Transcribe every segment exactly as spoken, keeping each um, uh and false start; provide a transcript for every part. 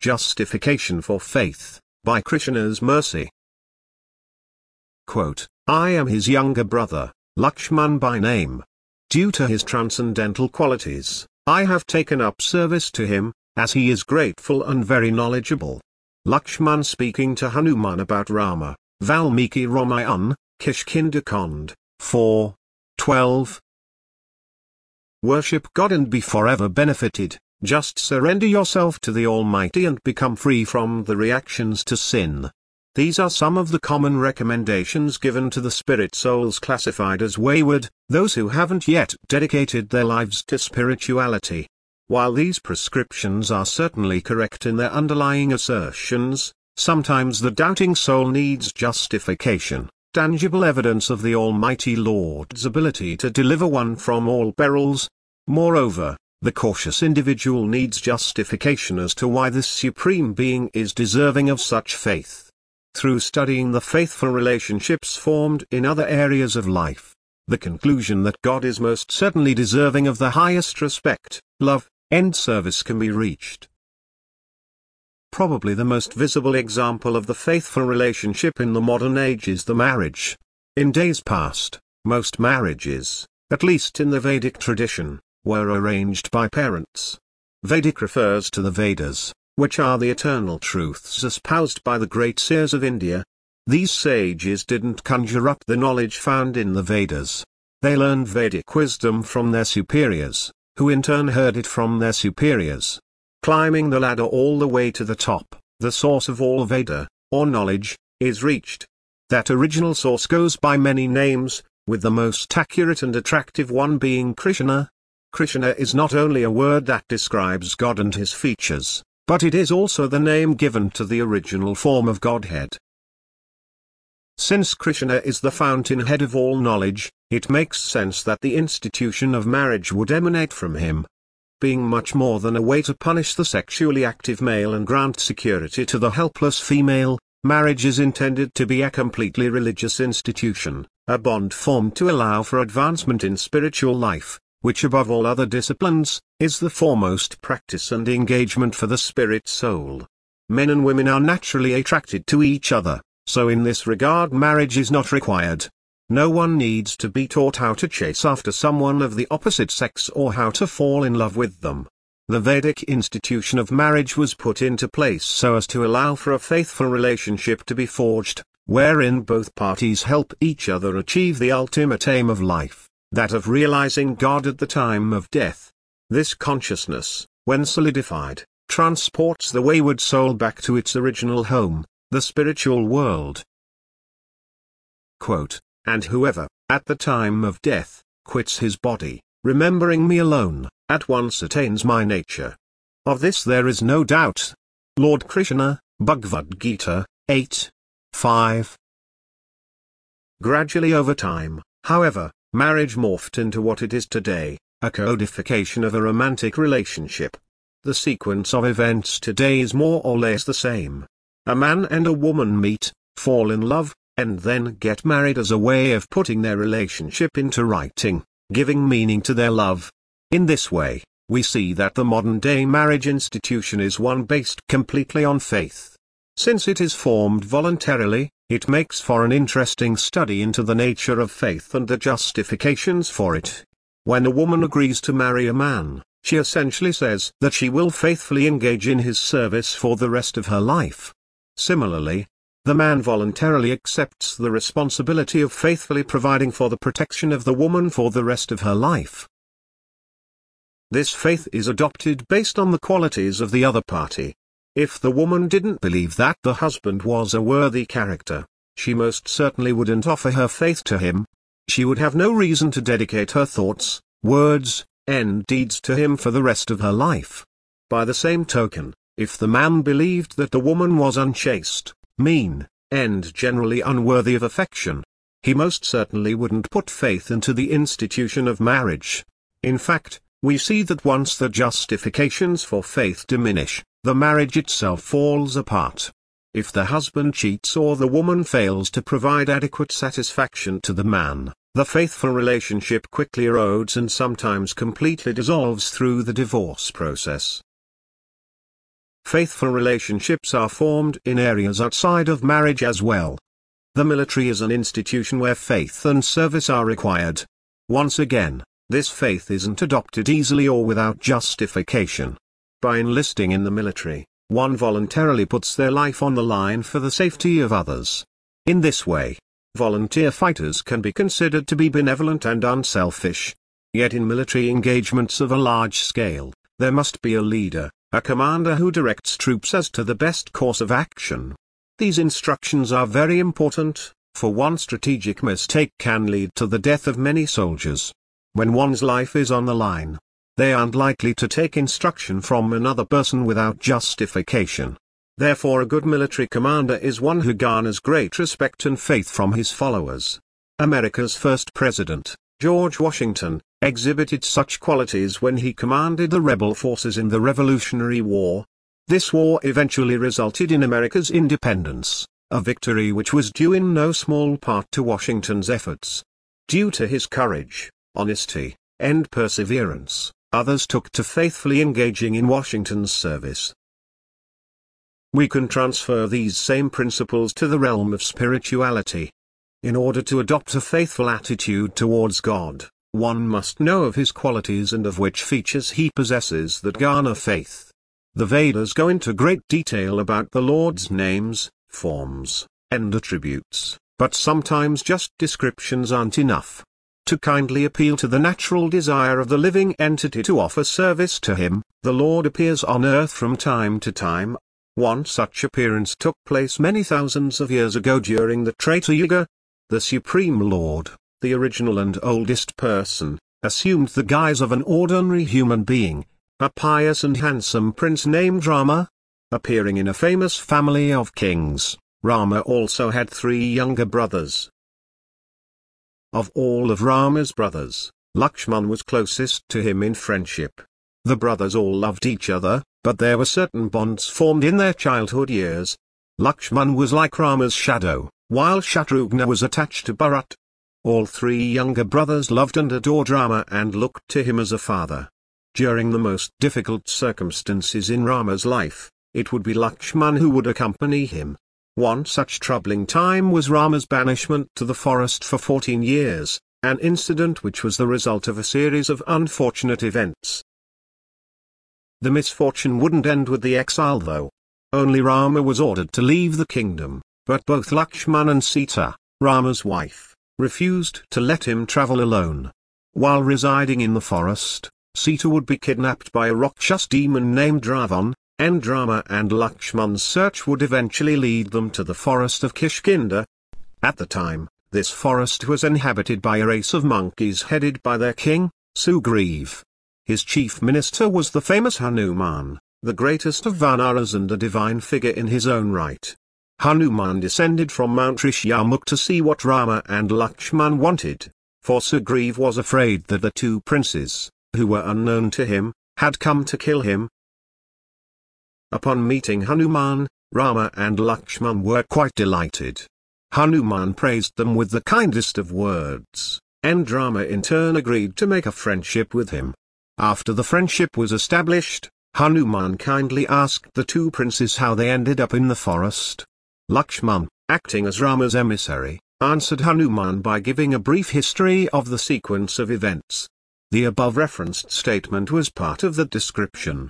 Justification for Faith, by Krishna's Mercy. Quote, I am his younger brother, Lakshman by name. Due to his transcendental qualities, I have taken up service to him, as he is grateful and very knowledgeable. Lakshman speaking to Hanuman about Rama, Valmiki Ramayan, Kishkinda four twelve. Worship God and be forever benefited. Just surrender yourself to the Almighty and become free from the reactions to sin. These are some of the common recommendations given to the spirit souls classified as wayward, those who haven't yet dedicated their lives to spirituality. While these prescriptions are certainly correct in their underlying assertions, sometimes the doubting soul needs justification, tangible evidence of the Almighty Lord's ability to deliver one from all perils. Moreover, the cautious individual needs justification as to why this Supreme Being is deserving of such faith. Through studying the faithful relationships formed in other areas of life, the conclusion that God is most certainly deserving of the highest respect, love, and service can be reached. Probably the most visible example of the faithful relationship in the modern age is the marriage. In days past, most marriages, at least in the Vedic tradition, were arranged by parents. Vedic refers to the Vedas, which are the eternal truths espoused by the great seers of India. These sages didn't conjure up the knowledge found in the Vedas. They learned Vedic wisdom from their superiors, who in turn heard it from their superiors. Climbing the ladder all the way to the top, the source of all Veda, or knowledge, is reached. That original source goes by many names, with the most accurate and attractive one being Krishna. Krishna is not only a word that describes God and his features, but it is also the name given to the original form of Godhead. Since Krishna is the fountainhead of all knowledge, it makes sense that the institution of marriage would emanate from him. Being much more than a way to punish the sexually active male and grant security to the helpless female, marriage is intended to be a completely religious institution, a bond formed to allow for advancement in spiritual life, which above all other disciplines, is the foremost practice and engagement for the spirit soul. Men and women are naturally attracted to each other, so in this regard marriage is not required. No one needs to be taught how to chase after someone of the opposite sex or how to fall in love with them. The Vedic institution of marriage was put into place so as to allow for a faithful relationship to be forged, wherein both parties help each other achieve the ultimate aim of life, that of realizing God at the time of death. This consciousness, when solidified, transports the wayward soul back to its original home, the spiritual world. Quote, and whoever, at the time of death, quits his body, remembering me alone, at once attains my nature. Of this there is no doubt. Lord Krishna, Bhagavad Gita, eight five. Gradually over time, however, marriage morphed into what it is today, a codification of a romantic relationship. The sequence of events today is more or less the same. A man and a woman meet, fall in love, and then get married as a way of putting their relationship into writing, giving meaning to their love. In this way, we see that the modern-day marriage institution is one based completely on faith. Since it is formed voluntarily, it makes for an interesting study into the nature of faith and the justifications for it. When a woman agrees to marry a man, she essentially says that she will faithfully engage in his service for the rest of her life. Similarly, the man voluntarily accepts the responsibility of faithfully providing for the protection of the woman for the rest of her life. This faith is adopted based on the qualities of the other party. If the woman didn't believe that the husband was a worthy character, she most certainly wouldn't offer her faith to him. She would have no reason to dedicate her thoughts, words, and deeds to him for the rest of her life. By the same token, if the man believed that the woman was unchaste, mean, and generally unworthy of affection, he most certainly wouldn't put faith into the institution of marriage. In fact, we see that once the justifications for faith diminish, the marriage itself falls apart. If the husband cheats or the woman fails to provide adequate satisfaction to the man, the faithful relationship quickly erodes and sometimes completely dissolves through the divorce process. Faithful relationships are formed in areas outside of marriage as well. The military is an institution where faith and service are required. Once again, this faith isn't adopted easily or without justification. By enlisting in the military, one voluntarily puts their life on the line for the safety of others. In this way, volunteer fighters can be considered to be benevolent and unselfish. Yet in military engagements of a large scale, there must be a leader, a commander who directs troops as to the best course of action. These instructions are very important, for one strategic mistake can lead to the death of many soldiers. When one's life is on the line, they aren't likely to take instruction from another person without justification. Therefore a good military commander is one who garners great respect and faith from his followers. America's first president, George Washington, exhibited such qualities when he commanded the rebel forces in the Revolutionary War. This war eventually resulted in America's independence, a victory which was due in no small part to Washington's efforts. Due to his courage, honesty, and perseverance, others took to faithfully engaging in Washington's service. We can transfer these same principles to the realm of spirituality. In order to adopt a faithful attitude towards God, one must know of his qualities and of which features he possesses that garner faith. The Vedas go into great detail about the Lord's names, forms, and attributes, but sometimes just descriptions aren't enough. To kindly appeal to the natural desire of the living entity to offer service to him, the Lord appears on earth from time to time. One such appearance took place many thousands of years ago during the Treta Yuga. The Supreme Lord, the original and oldest person, assumed the guise of an ordinary human being, a pious and handsome prince named Rama. Appearing in a famous family of kings, Rama also had three younger brothers. Of all of Rama's brothers, Lakshman was closest to him in friendship. The brothers all loved each other, but there were certain bonds formed in their childhood years. Lakshman was like Rama's shadow, while Shatrughna was attached to Bharat. All three younger brothers loved and adored Rama and looked to him as a father. During the most difficult circumstances in Rama's life, it would be Lakshman who would accompany him. One such troubling time was Rama's banishment to the forest for fourteen years, an incident which was the result of a series of unfortunate events. The misfortune wouldn't end with the exile though. Only Rama was ordered to leave the kingdom, but both Lakshman and Sita, Rama's wife, refused to let him travel alone. While residing in the forest, Sita would be kidnapped by a Rakshas demon named Ravan, and Rama and Lakshman's search would eventually lead them to the forest of Kishkinda. At the time, this forest was inhabited by a race of monkeys headed by their king, Sugriv. His chief minister was the famous Hanuman, the greatest of Vanaras and a divine figure in his own right. Hanuman descended from Mount Rishyamukh to see what Rama and Lakshman wanted, for Sugriv was afraid that the two princes, who were unknown to him, had come to kill him. Upon meeting Hanuman, Rama and Lakshman were quite delighted. Hanuman praised them with the kindest of words, and Rama in turn agreed to make a friendship with him. After the friendship was established, Hanuman kindly asked the two princes how they ended up in the forest. Lakshman, acting as Rama's emissary, answered Hanuman by giving a brief history of the sequence of events. The above-referenced statement was part of the description.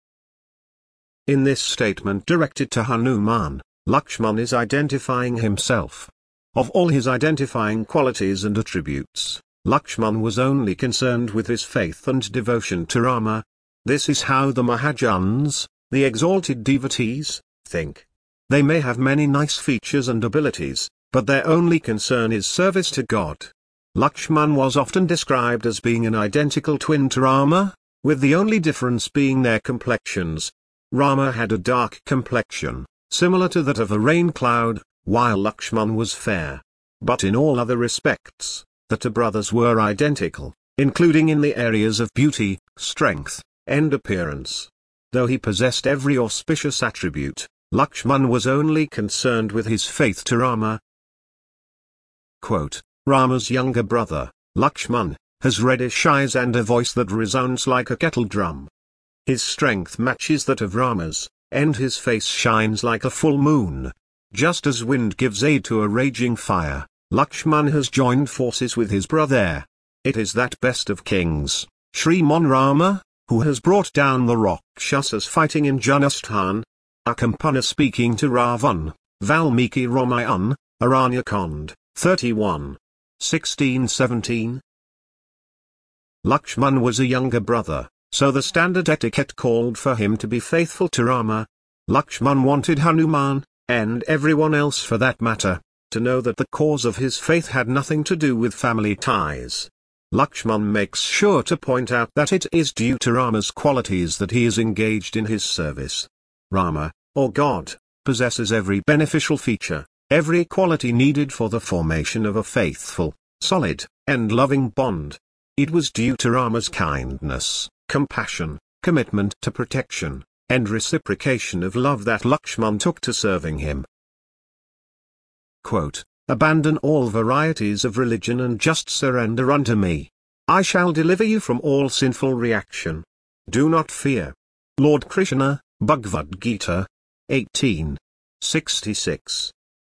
In this statement directed to Hanuman, Lakshman is identifying himself. Of all his identifying qualities and attributes, Lakshman was only concerned with his faith and devotion to Rama. This is how the Mahajans, the exalted devotees, think. They may have many nice features and abilities, but their only concern is service to God. Lakshman was often described as being an identical twin to Rama, with the only difference being their complexions. Rama had a dark complexion, similar to that of a rain cloud, while Lakshman was fair. But in all other respects, the two brothers were identical, including in the areas of beauty, strength, and appearance. Though he possessed every auspicious attribute, Lakshman was only concerned with his faith to Rama. Quote, Rama's younger brother, Lakshman, has reddish eyes and a voice that resounds like a kettle drum. His strength matches that of Rama's, and his face shines like a full moon. Just as wind gives aid to a raging fire, Lakshman has joined forces with his brother. It is that best of kings, Shriman Rama, who has brought down the Rakshasas fighting in Janasthan. Akampana speaking to Ravan, Valmiki Ramayan, Aranyakand, thirty-one. sixteen seventeen. Lakshman was a younger brother, so the standard etiquette called for him to be faithful to Rama. Lakshman wanted Hanuman, and everyone else for that matter, to know that the cause of his faith had nothing to do with family ties. Lakshman makes sure to point out that it is due to Rama's qualities that he is engaged in his service. Rama, or God, possesses every beneficial feature, every quality needed for the formation of a faithful, solid, and loving bond. It was due to Rama's kindness, compassion, commitment to protection, and reciprocation of love that Lakshman took to serving him. Quote, "Abandon all varieties of religion and just surrender unto me. I shall deliver you from all sinful reaction. Do not fear." Lord Krishna, Bhagavad Gita, eighteen sixty-six.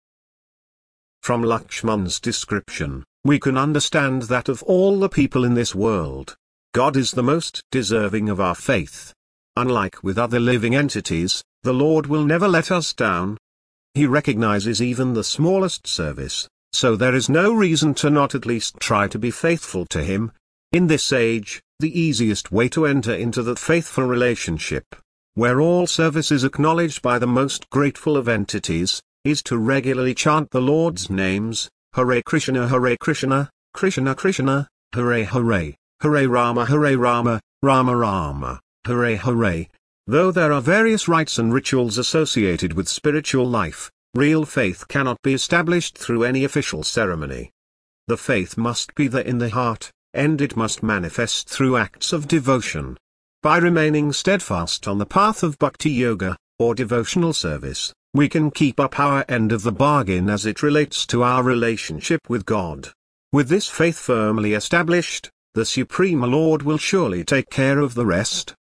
From Lakshman's description, we can understand that of all the people in this world, God is the most deserving of our faith. Unlike with other living entities, the Lord will never let us down. He recognizes even the smallest service, so there is no reason to not at least try to be faithful to Him. In this age, the easiest way to enter into that faithful relationship, where all service is acknowledged by the most grateful of entities, is to regularly chant the Lord's names, Hare Krishna Hare Krishna, Krishna Krishna, Hare Hare, Hare Rama Hare Rama, Rama Rama, Hare Hare. Though there are various rites and rituals associated with spiritual life, real faith cannot be established through any official ceremony. The faith must be there in the heart, and it must manifest through acts of devotion. By remaining steadfast on the path of bhakti yoga, or devotional service, we can keep up our end of the bargain as it relates to our relationship with God. With this faith firmly established, the Supreme Lord will surely take care of the rest.